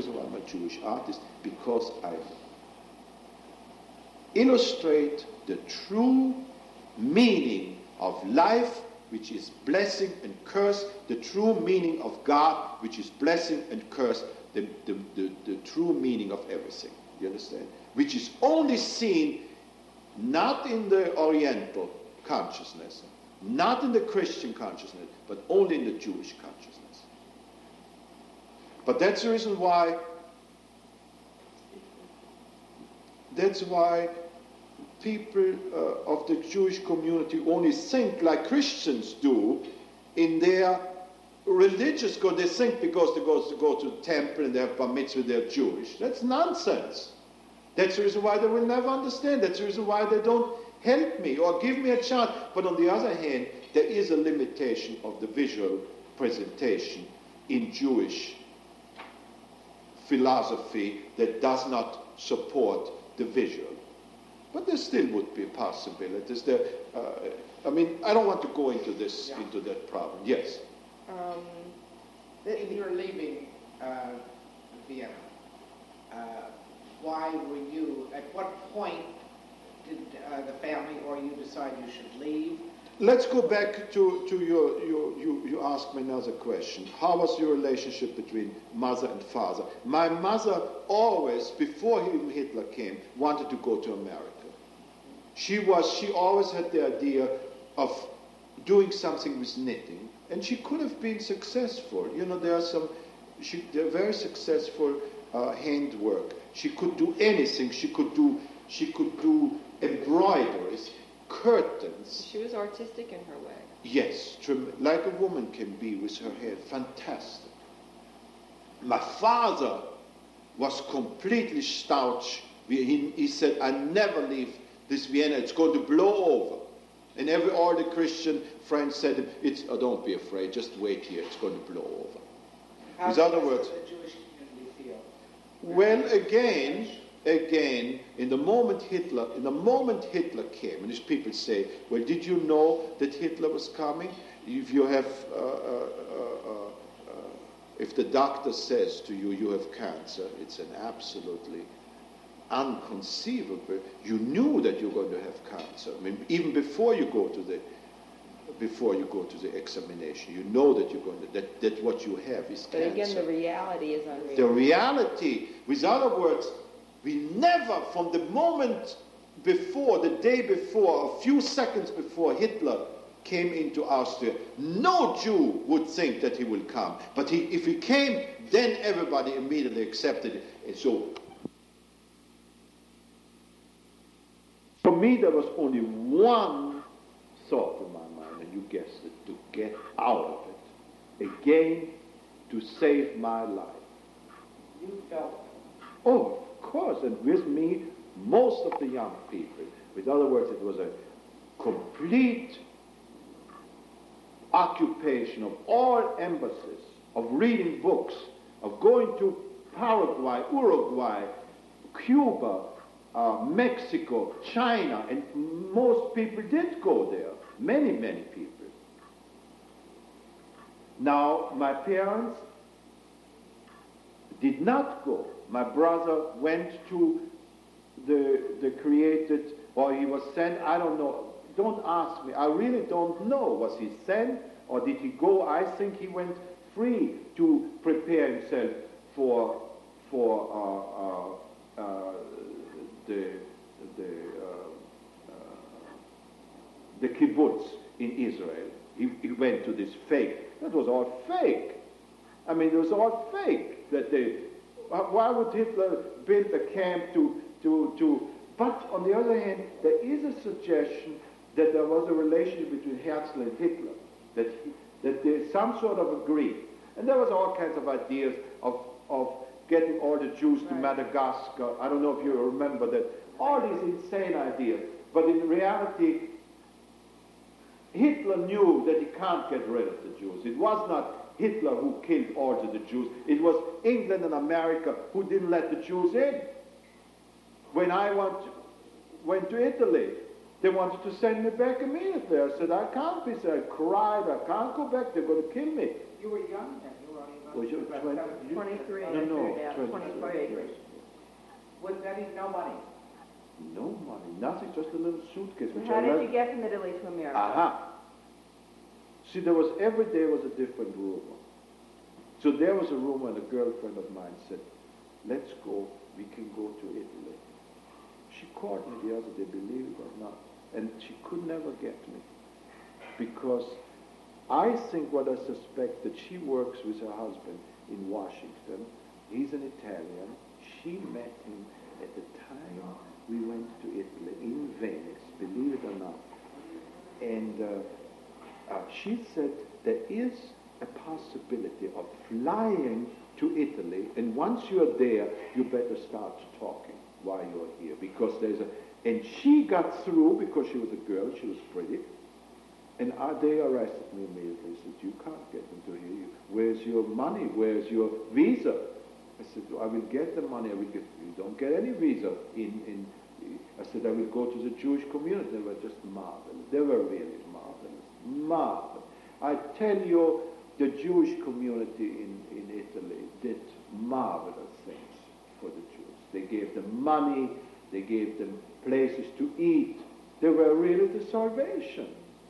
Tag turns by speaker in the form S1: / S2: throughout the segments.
S1: reason why I'm a Jewish artist, because I illustrate the true meaning of life, which is blessing and curse, the true meaning of God, which is blessing and curse, the true meaning of everything. You understand? Which is only seen not in the Oriental consciousness, not in the Christian consciousness, but only in the Jewish consciousness. But that's the reason why people of the Jewish community only think like Christians do in their religious God. They think because they go to the temple and they have bar mitzvah, they're Jewish. That's nonsense. That's the reason why they will never understand. That's the reason why they don't help me or give me a chance. But on the other hand, there is a limitation of the visual presentation in Jewish philosophy that does not support the visual. But there still would be possibilities. I mean, I don't want to go into this, into that problem. Yes?
S2: If you're leaving Vienna, why were you, at what point did the family or you decide you should leave?
S1: Let's go back to you asked me another question. How was your relationship between mother and father? My mother always, before even Hitler came, wanted to go to America. She always had the idea of doing something with knitting, and she could have been successful. You know, they're very successful handwork. She could do anything. She could do embroideries, curtains.
S3: She was artistic in her way.
S1: Yes, like a woman can be with her hair. Fantastic. My father was completely staunch. He said, I never leave this Vienna. It's going to blow over. And all the Christian friends said, don't be afraid. Just wait here. It's going to blow over.
S2: How
S1: in other words,
S2: does the Jewish community feel?
S1: Well, again, in the moment Hitler came, and his people say, well, did you know that Hitler was coming? If you have, if the doctor says to you, you have cancer, it's an absolutely unconceivable. You knew that you're going to have cancer. I mean, even before you go to the examination, you know that you're going to, that what you have is cancer.
S3: But again, the reality is unreal.
S1: The reality, with other words, we never, from the moment before, the day before, a few seconds before Hitler came into Austria, no Jew would think that he will come. But if he came, then everybody immediately accepted it. And so, for me, there was only one thought in my mind, and you guessed it, to get out of it. Again, to save my life.
S2: You felt
S1: Oh, of course, and with me, most of the young people. With other words, it was a complete occupation of all embassies, of reading books, of going to Paraguay, Uruguay, Cuba, Mexico, China, and most people did go there. Many, many people. Now, my parents did not go. My brother went to the created, or he was sent, I don't know. Don't ask me. I really don't know. Was he sent, or did he go? I think he went free to prepare himself for the kibbutz in Israel. He went to this fake. That was all fake. I mean, it was all fake. Why would Hitler build a camp to? But on the other hand, there is a suggestion that there was a relationship between Herzl and Hitler, that there's some sort of agreement. And there was all kinds of ideas of getting all the Jews to Madagascar. I don't know if you remember that. All these insane ideas. But in reality, Hitler knew that he can't get rid of the Jews. It was not Hitler who killed all of the Jews. It was England and America who didn't let the Jews in. When I went to Italy, they wanted to send me back immediately. I said, I can't be there. I cried, I can't go back, they're going to kill me.
S2: You were young then. You were only about 17.
S3: 23.
S1: No, no,
S3: Yeah, 24 acres.
S2: With that, no money.
S1: No money, nothing, just a little suitcase.
S3: So
S1: Which
S3: how
S1: I
S3: did
S1: left.
S3: you get from Italy to America?
S1: Aha. See, there was every day was a different rumor. So there was a rumor, and a girlfriend of mine said, "Let's go. We can go to Italy." She called me the other day, believe it or not, and she could never get me because I think what I suspect that she works with her husband in Washington. He's an Italian. She met him at the time we went to Italy in Venice, believe it or not. And she said there is a possibility of flying to Italy, and once you're there, you better start talking while you're here, because there's a... And she got through because she was a girl, she was pretty, and they arrested me immediately. They said, "You can't get into here. Where's your money? Where's your visa?" I said, "I will get the money. I will get... You don't get any visa I said, "I will go to the Jewish community." They were just marvelous. They were really marvelous. Marvelous. I tell you, the Jewish community in Italy did marvelous things for the Jews. They gave them money. They gave them places to eat. They were really the salvation.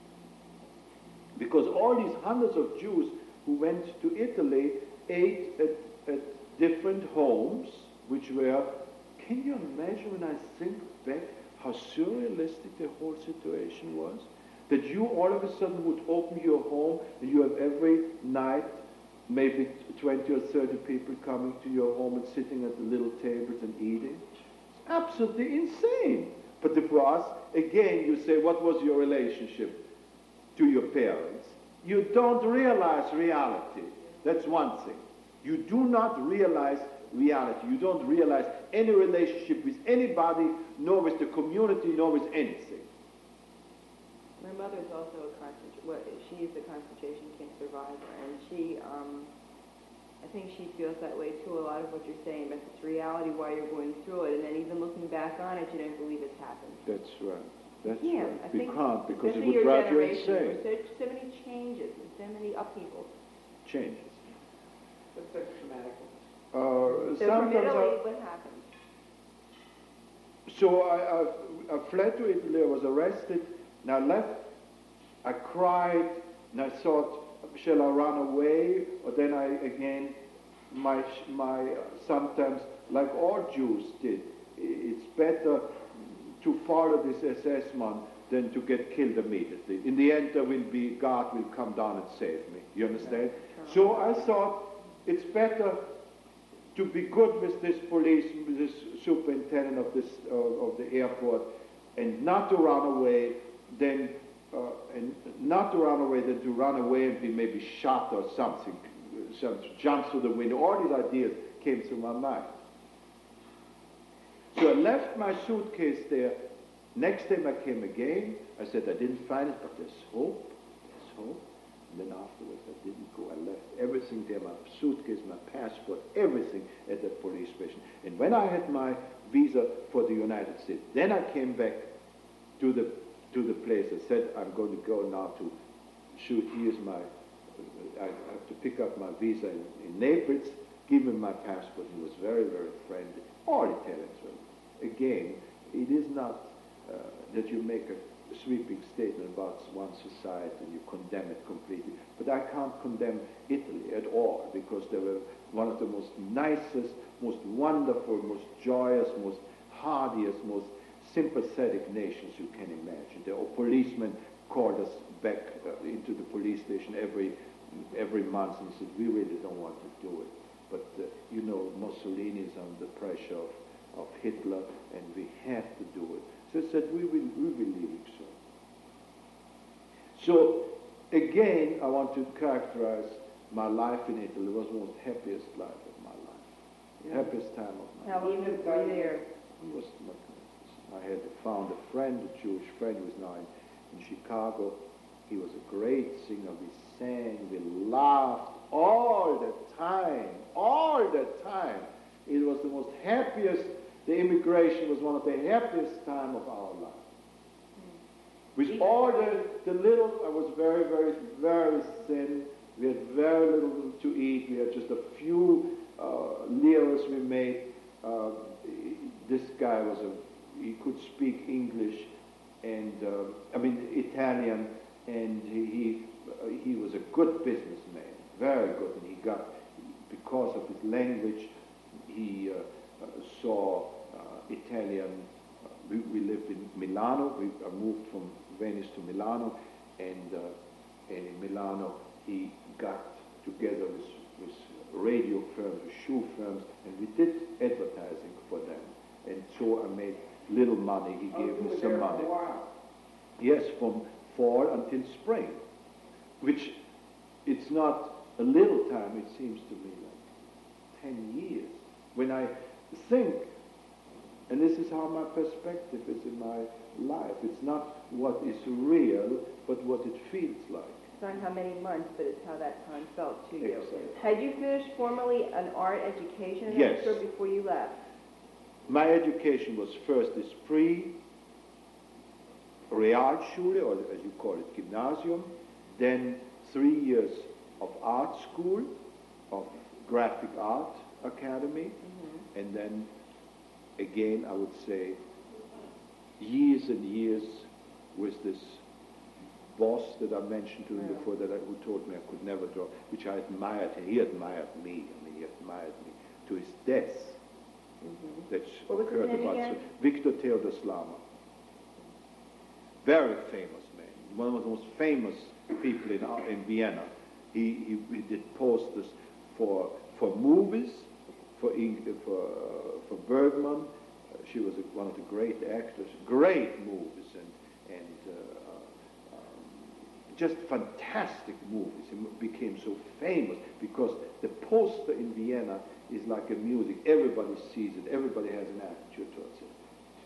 S1: Because all these hundreds of Jews who went to Italy ate at different homes, which were... Can you imagine when I think back how surrealistic the whole situation was? That you all of a sudden would open your home and you have every night maybe 20 or 30 people coming to your home and sitting at the little tables and eating. It's absolutely insane. But for us, again, you say, what was your relationship to your parents? You don't realize reality. That's one thing. You do not realize reality. You don't realize any relationship with anybody, nor with the community, nor with anything.
S3: My mother's also she is a concentration camp survivor, and she, I think she feels that way too, a lot of what you're saying, but it's reality while you're going through it, and then even looking back on it, you don't believe it's happened.
S1: That's right. That's
S3: Yeah,
S1: right.
S3: I
S1: We
S3: think
S1: can't, because it
S3: especially
S1: would
S3: your
S1: drive you
S3: generation,
S1: insane.
S3: there's so many changes and so many upheavals.
S1: Changes.
S2: What's so traumatic?
S3: So from
S1: Sometimes
S3: Italy, what happened?
S1: So I fled to Italy. I was arrested, and I left. I cried, and I thought, shall I run away? Or then sometimes, like all Jews did, it's better to follow this SS man than to get killed immediately. In the end, God will come down and save me. You understand?
S3: Yeah,
S1: So I thought it's better to be good with this police, with this superintendent of the airport, and not to run away, than to run away and be maybe shot or something, jump through the window. All these ideas came through my mind. So I left my suitcase there. Next time I came again, I said I didn't find it, but there's hope. There's hope. And then afterwards I didn't go. I left everything there, my suitcase, my passport, everything at the police station. And when I had my visa for the United States, then I came back to the place. I said, I'm going to go now to shoot. Here's I have to pick up my visa in Naples, give him my passport. He was very, very friendly. All Italians were. Again, it is not that you make a sweeping statement about one society and you condemn it completely. But I can't condemn Italy at all, because they were one of the most nicest, most wonderful, most joyous, most hardiest, most sympathetic nations you can imagine. The policemen called us back into the police station every month and said, we really don't want to do it. But, Mussolini is under the pressure of Hitler, and we have to do it. So I said, we will leave, so. So, again, I want to characterize my life in Italy. It was the most happiest life of my life. The happiest time of my life.
S3: How long were you there?
S1: I had found a friend, a Jewish friend who is now in Chicago. He was a great singer. We sang, we laughed all the time. It was the most happiest. The immigration was one of the happiest time of our life. With all the little, I was very, very, very thin. We had very little to eat. We had just a few made. This guy he could speak English and, Italian, and he was a good businessman, very good, and he got, because of his language, he saw Italian. We lived in Milano. We moved from Venice to Milano, and in Milano he got together with radio firms, with shoe firms, and we did advertising for them. And so I made little money. He gave me some money. Yes, from fall until spring, which it's not a little time. It seems to me like 10 years. When I think, and this is how my perspective is in my life. It's not what is real, but what it feels like.
S3: It's not how many months, but it's how that time felt to you.
S1: Exactly.
S3: Had you finished formally an art education in
S1: Yes.
S3: Oxford before you left?
S1: My education was first this pre-Realschule, or as you call it, Gymnasium, then 3 years of art school, of graphic art academy, and then again, I would say, years and years with this boss that I mentioned to you before, who told me I could never draw, which I admired. He admired me. He admired me to his death. That's
S3: What was his
S1: occurred
S3: name
S1: about
S3: again?
S1: Victor Theodor Slama. Very famous man. One of the most famous people in Vienna. He did posters for movies, for Bergman. She was one of the great actors. Great movies and just fantastic movies. He became so famous because the poster in Vienna is like a music. Everybody sees it. Everybody has an attitude towards it.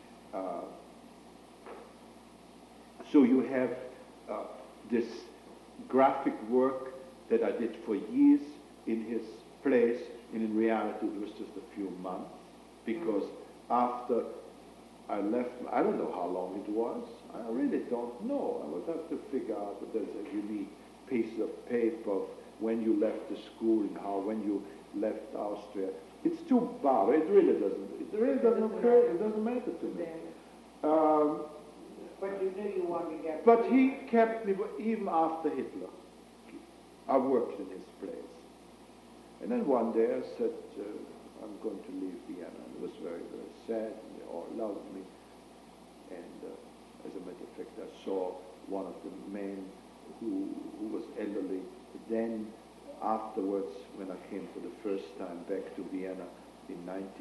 S1: So you have this graphic work that I did for years in his place, and in reality it was just a few months, because after I left, I don't know how long it was. I really don't know. I would have to figure out that there's a unique piece of paper of when you left the school and when you left Austria. It's too bad. It really doesn't occur. It doesn't matter to me.
S2: But you knew you wanted to get...
S1: But he kept me, even after Hitler. I worked in his place. And then one day I said, I'm going to leave Vienna. And it was very, very sad. And they all loved me. And as a matter of fact, I saw one of the men who was elderly. Then afterwards, when I came for the first time back to Vienna in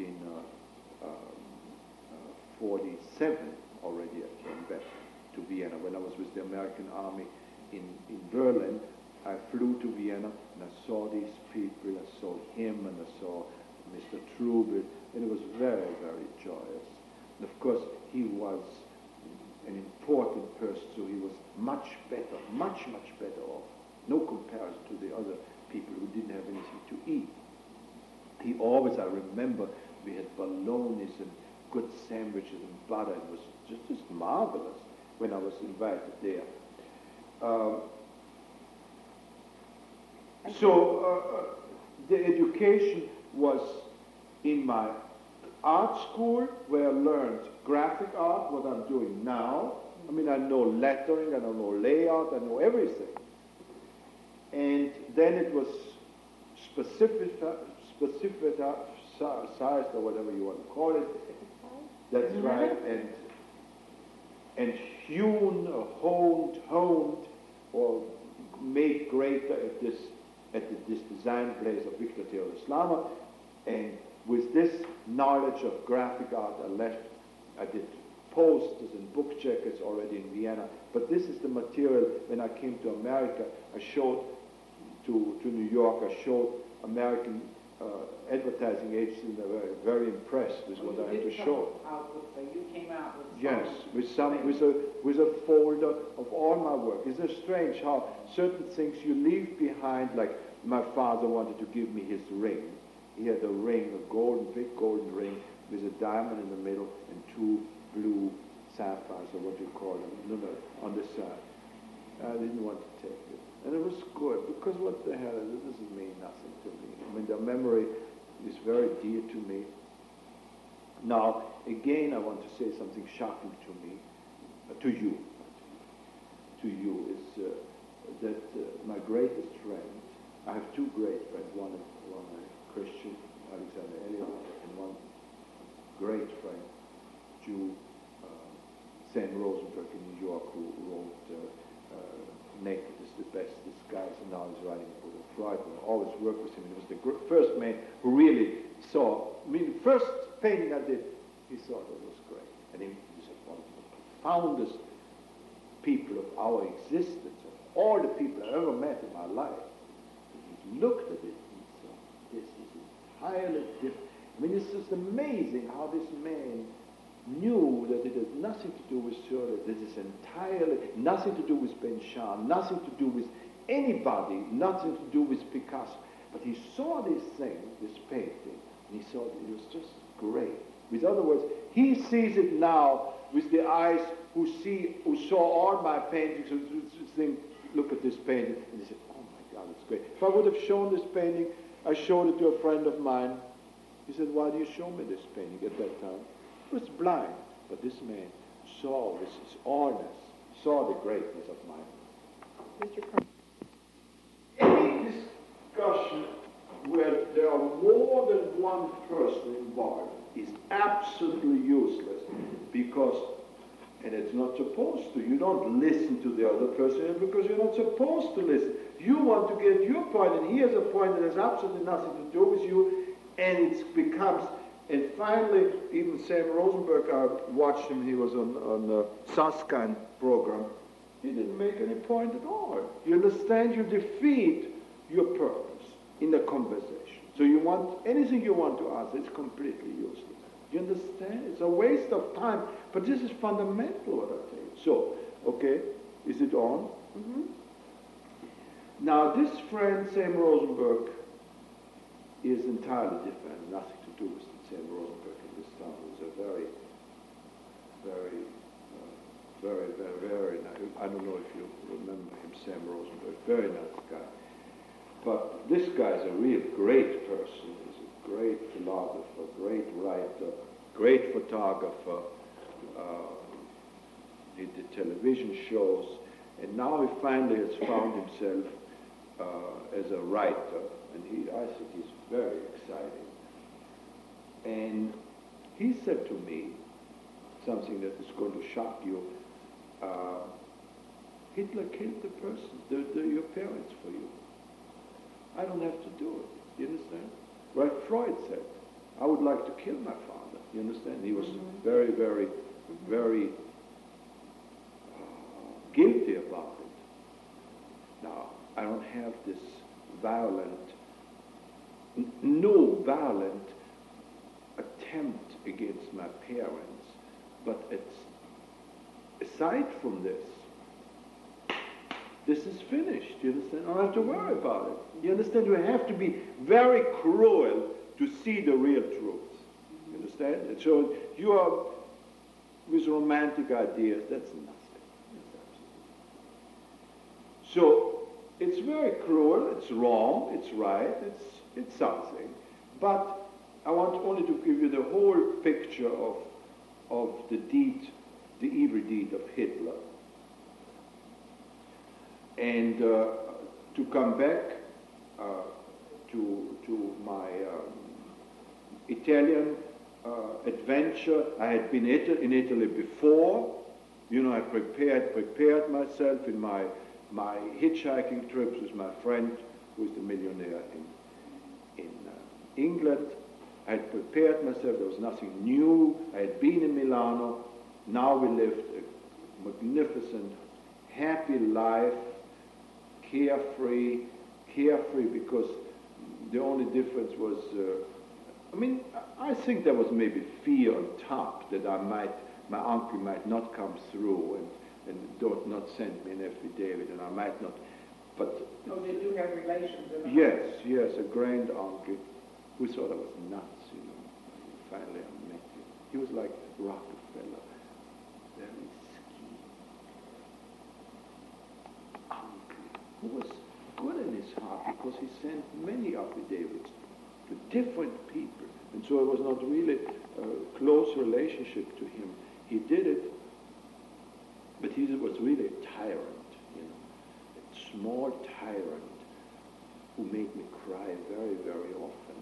S1: 1947, already I came back to Vienna. When I was with the American Army in Berlin, I flew to Vienna and I saw these people. I saw him and I saw Mr. Trubel, and it was very, very joyous. And of course, he was an important person, so he was much better, much, much better off. No comparison to the other people who didn't have anything to eat. He always, I remember, we had bolognas and good sandwiches and butter. It was just marvelous when I was invited there. The education was in my art school, where I learned graphic art, what I'm doing now. I mean, I know lettering, I know layout, I know everything. And then it was specific size, or whatever you want to call it. That's right. And hewn or honed or made greater at this design place of Victor Theodor Slama. And with this knowledge of graphic art, I did posters and book jackets already in Vienna. But this is the material. When I came to America, I showed to New York, I showed American advertising agencies, and they were very impressed with what I had to show.
S2: You came out with...
S1: Yes, with a folder of all my work. Isn't it strange how certain things you leave behind, like my father wanted to give me his ring. He had a ring, big golden ring, with a diamond in the middle and two blue sapphires, or what you call them, on the side. I didn't want to take it. And it was good, because what the hell, this doesn't mean nothing to me. I mean, the memory is very dear to me. Now, again, I want to say something shocking to me, to you, is that my greatest friend, I have two great friends, one a Christian, Alexander Elliot, and one great friend, Jew, Sam Rosenberg in New York, who wrote Naked is the Best Disguise, and now he's writing for the Freud. I always worked with him. He was the first man who really saw, the first painting I did, he thought it was great. And he was one of the profoundest people of our existence, of all the people I ever met in my life. He looked at it and thought, this is entirely different. It's just amazing how this man knew that it has nothing to do with Surrey, that it's entirely nothing to do with Ben Shahn, nothing to do with anybody, nothing to do with Picasso. But he saw this thing, this painting, and he thought it was just great. With other words, he sees it now with the eyes who saw all my paintings, who think, look at this painting, and they said, oh my God, it's great. If I would have shown this painting, I showed it to a friend of mine. He said, why do you show me this painting at that time? He was blind, but this man saw with his allness, saw the greatness of mine.
S3: Mr. Carl.
S1: Any discussion where there are more than one person involved is absolutely useless because, and it's not supposed to, you don't listen to the other person because you're not supposed to listen. You want to get your point, and he has a point that has absolutely nothing to do with you, and it becomes, and finally, even Sam Rosenberg, I watched him, he was on the Susskind program, he didn't make any point at all. You understand? You defeat your purpose in the conversation. So you want, anything you want to answer, it's completely useless. You understand? It's a waste of time, but this is fundamental what I tell you. So, okay, is it on?
S3: Mm-hmm.
S1: Now, this friend, Sam Rosenberg, is entirely different, nothing to do with Sam Rosenberg in this town. He was a very, very nice, I don't know if you remember him, Sam Rosenberg, very nice guy. But this guy's a real great person. He's a great philosopher, great writer, great photographer. He did television shows, and now he finally has found himself as a writer, and I think he's very exciting. And he said to me something that is going to shock you. Hitler killed the person, your parents for you. I don't have to do it. You understand? Right? Freud said, I would like to kill my father. You understand? He was very, very, very guilty about it. Now, I don't have this no violent attempt against my parents, but aside from this is finished, you understand? I don't have to worry about it. You understand? You have to be very cruel to see the real truth. You understand? And so you are with romantic ideas, that's nothing. So it's very cruel, it's wrong, it's right, it's something. But I want only to give you the whole picture of the evil deed of Hitler. And to come back to my Italian adventure, I had been in Italy before. You know, I prepared myself in my hitchhiking trips with my friend, who is the millionaire in England. I had prepared myself. There was nothing new. I had been in Milano. Now we lived a magnificent, happy life. Carefree because the only difference was, I think there was maybe fear on top that my uncle might not come through and not send me an affidavit, and I might not, but...
S2: No, they do have relations.
S1: Yes, a grand uncle who thought I was nuts, you know. Finally I met him. He was like Rockefeller, very scheming. Uncle who was good in his heart because he sent many affidavits to different people. And so it was not really a close relationship to him. He did it, but he was really a tyrant, a small tyrant who made me cry very, very often.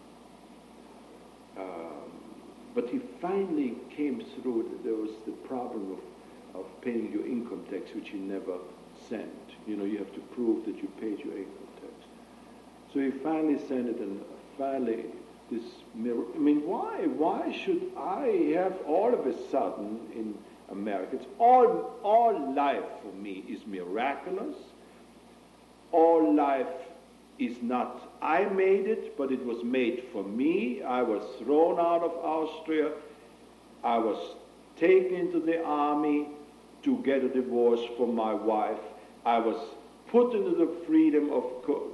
S1: But he finally came through. There was the problem of paying your income tax, which he never sent. You have to prove that you paid your income tax. So he finally sent it, and finally this mirror. I mean, why? Why should I have all of a sudden in America? It's all life for me is miraculous. All life is not I made it, but it was made for me. I was thrown out of Austria. I was taken into the army to get a divorce from my wife. I was put into the freedom of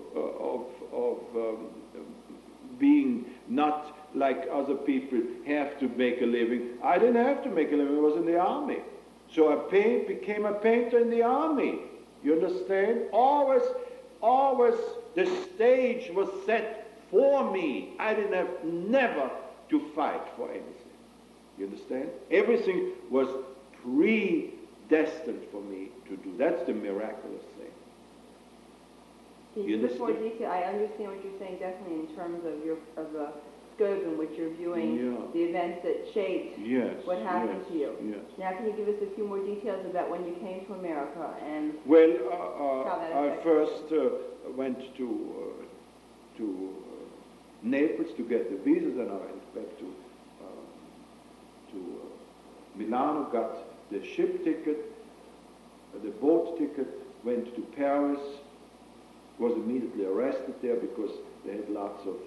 S1: being not like other people have to make a living. I didn't have to make a living. I was in the army. So I became a painter in the army. You understand? Always the stage was set for me. I didn't have never to fight for anything. You understand? Everything was predestined for me to do. That's the miraculous thing.
S3: Can you give us more detail? I understand what you're saying, definitely in terms of the scope in which you're viewing the events that shaped what happened to you.
S1: Yes.
S3: Now, can you give us a few more details about when you came to America and
S1: how that I first went to Naples to get the visas, and I went back to Milano, got the ship ticket, the boat ticket, went to Paris, was immediately arrested there because they had lots of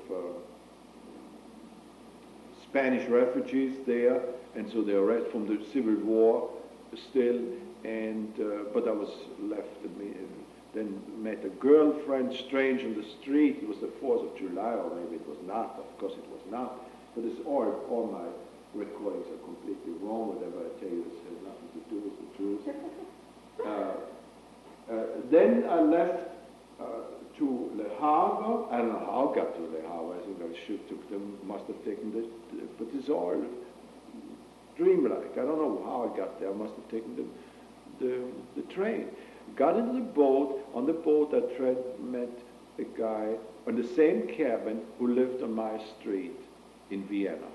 S1: Spanish refugees there, and so they arrested from the Civil War still, and but I was left, then met a girlfriend, strange on the street. It was the 4th of July, or maybe it was not, of course it was not, but it's all my recordings are completely wrong. Whatever I tell you, this has nothing to do with the truth. Then I left to Le Havre. I don't know how I got to Le Havre. I think I took them, must have taken this, but it's all dreamlike. I don't know how I got there. I must have taken the train. Got into the boat. On the boat I met a guy on the same cabin who lived on my street in Vienna.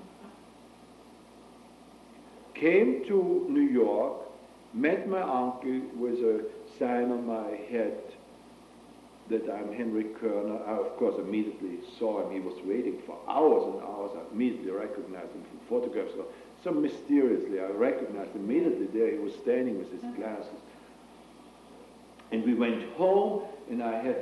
S1: Came to New York, met my uncle with a sign on my head that I'm Henry Kerner. I, of course, immediately saw him. He was waiting for hours and hours. I immediately recognized him from photographs. So mysteriously, I recognized him immediately there. He was standing with his glasses. And we went home, and I had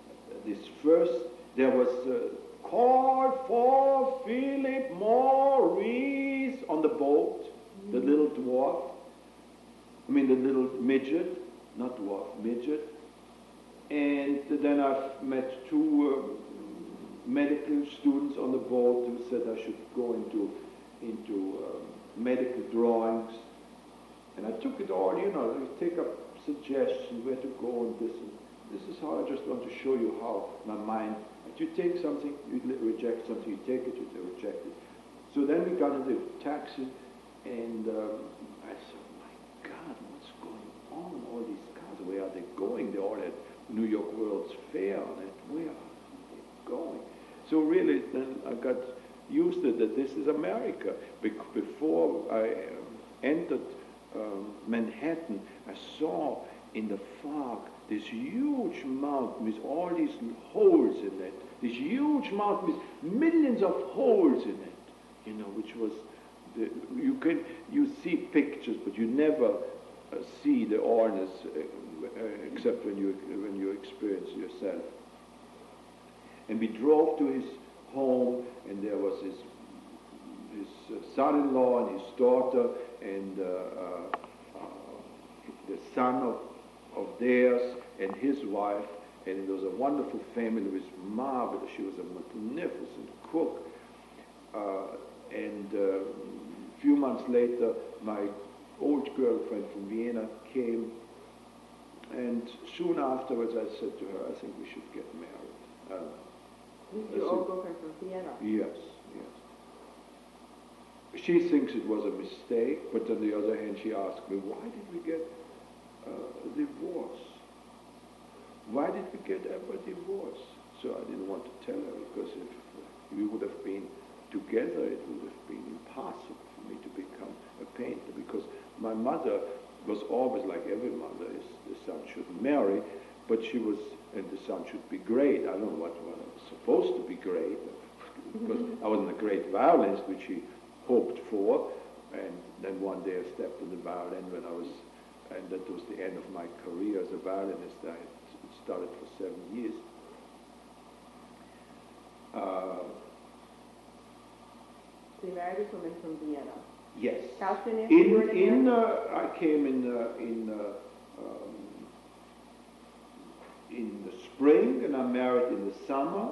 S1: there was call for Philip Maurice on the boat, the little dwarf. I mean, the little midget, not dwarf, midget. And then I've met two medical students on the boat who said I should go into medical drawings. And I took it all, you take up suggestions where to go and this. And this is how I just want to show you how my mind, if you take something, you reject something, you take it, you reject it. So then we got into the taxi, and I said, my God, what's going on? All these cars, where are they going? They all had New York World's Fair on it. Where are they going? So really, then I got used to it, that this is America. Before I entered Manhattan, I saw in the fog this huge mountain with all these holes in it. This huge mountain with millions of holes in it, which was, you see pictures, but you never see the oranges except when you experience yourself. And we drove to his home, and there was his son-in-law and his daughter, and the son of theirs and his wife, and it was a wonderful family with marvelous. She was a magnificent cook. And a few months later, my old girlfriend from Vienna came, and soon afterwards I said to her, I think we should get married.
S3: This is your old girlfriend from Vienna.
S1: Yes, yes. She thinks it was a mistake, but on the other hand, she asked me, why did we get a divorce? Why did we get ever a divorce? So I didn't want to tell her, because if we would have been together, it would have been impossible for me to become a painter, because my mother was always like every mother, is the son should marry, but she was, and the son should be great. I don't know what I was supposed to be great, because I wasn't a great violinist, which she hoped for, and then one day I stepped on the violin and that was the end of my career as a violinist. I had started for 7 years.
S3: So you married this woman from Vienna.
S1: Yes.
S3: How soon after you were in America?
S1: I came in the spring, and I married in the summer.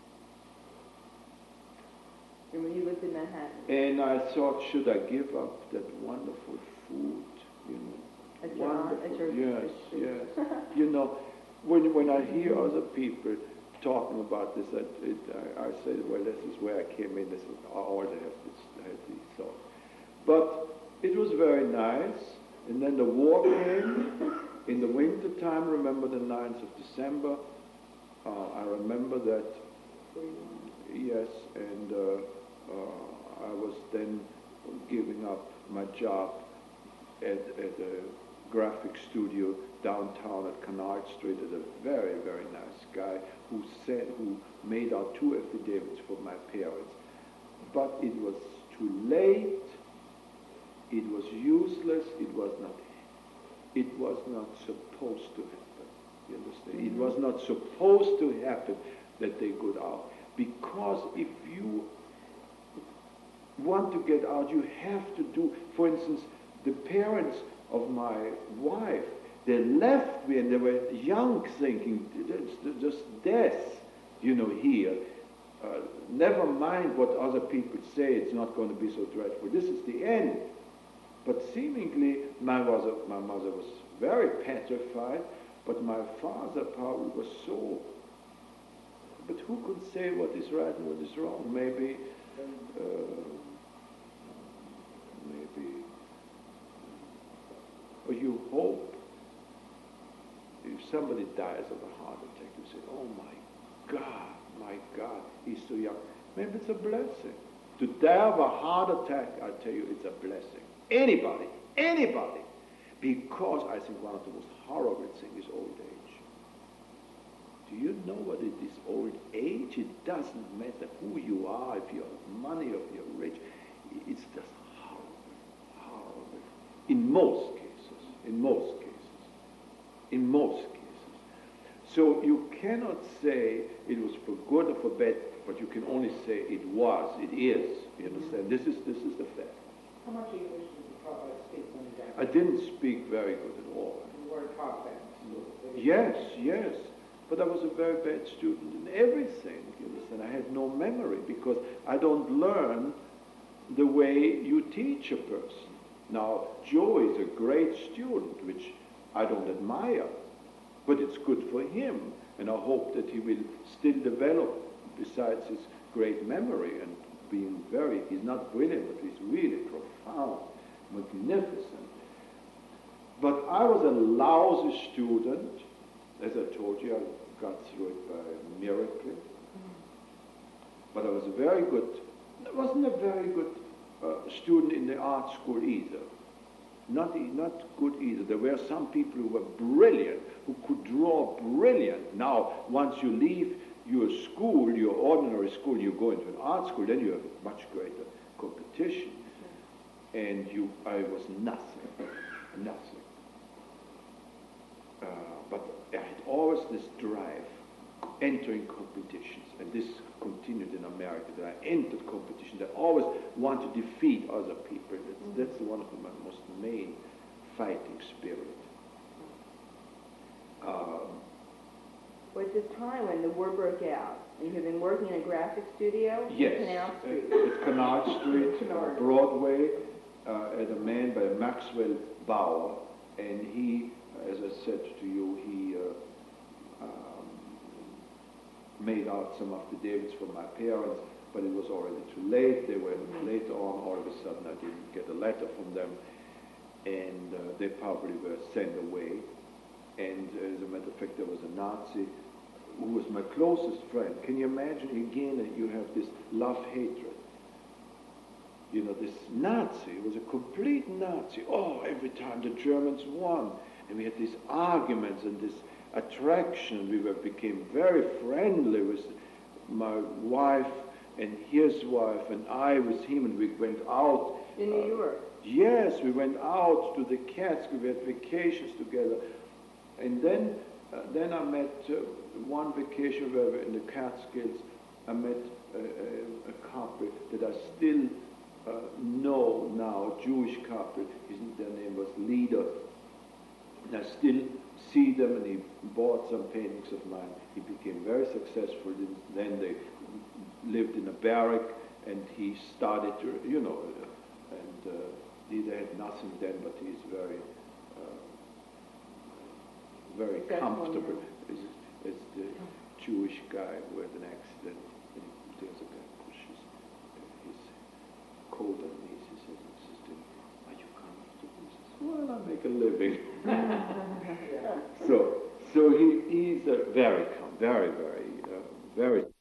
S3: And when you lived in Manhattan?
S1: And I thought, should I give up that wonderful food, you know?
S3: At your
S1: yes, yes. You know, when I hear other people talking about this, I say, well, this is where I came in. This is all I had these thoughts. But it was very nice. And then the war came in the winter time. Remember the 9th of December? I remember that. Yes, and I was then giving up my job at a graphic studio downtown at Canal Street at a very, very nice guy who made out 2 affidavits for my parents. But it was too late, it was useless, it was not supposed to happen. You understand? It was not supposed to happen that they got out. Because if you want to get out, you have to do, for instance, the parents of my wife, they left me and they were young, thinking, it's just death, you know, here. Never mind what other people say, it's not going to be so dreadful. This is the end. But seemingly, my mother was very petrified, but my father probably was so. But who could say what is right and what is wrong? Maybe, or you hope. If somebody dies of a heart attack, you say, oh my God, he's so young. Maybe it's a blessing. To die of a heart attack, I tell you, it's a blessing. Anybody. Because I think one of the most horrible things is old age. Do you know what it is, old age? It doesn't matter who you are, if you have money, or if you're rich. It's just horrible. In most cases. So you cannot say it was for good or for bad, but you can only say it is. You understand? This is the fact.
S2: How much English did you speak when you got
S1: I didn't speak very good at all.
S2: You weren't taught that?
S1: Yes. But I was a very bad student in everything, you understand? I had no memory because I don't learn the way you teach a person. Now, Joe is a great student, which I don't admire, but it's good for him, and I hope that he will still develop, besides his great memory and being he's not brilliant, but he's really profound, magnificent. But I was a lousy student. As I told you, I got through it by a miracle. But I wasn't a very good student in the art school either. Not good either. There were some people who were brilliant, who could draw brilliant. Now, once you leave your school, your ordinary school, you go into an art school, then you have a much greater competition. And I was nothing. But I had always this drive, entering competitions, and this continued in America, that I entered competitions. I always want to defeat other people. That's one of my most main fighting spirit.
S3: Was this time when the war broke out, and you had been working in a graphic studio?
S1: Yes,
S3: Canal Street.
S1: At Canal Street, Broadway, at a man by Maxwell Bauer, and he, as I said to you, made out some affidavits from my parents, but it was already too late. They were later on. All of a sudden, I didn't get a letter from them, and they probably were sent away. And as a matter of fact, there was a Nazi who was my closest friend. Can you imagine again that you have this love-hatred? You know, this Nazi was a complete Nazi. Oh, every time the Germans won, and we had these arguments and this attraction. We became very friendly with my wife and his wife, and I with him, and we went out.
S3: In New York?
S1: Yes, we went out to the Catskills. We had vacations together. And then I met one vacation where we were in the Catskills. I met a couple that I still know now, a Jewish couple. Their name was Lieder. And I still see them, and he bought some paintings of mine. He became very successful. Then they lived in a barrack, and he started to, you know, and Lieder had nothing then, but he's very comfortable. As the Jewish guy who had an accident, and there's a guy pushes his coat on me. He says, "Are you comfortable?" He says, "Well, I make a living." So he's very, very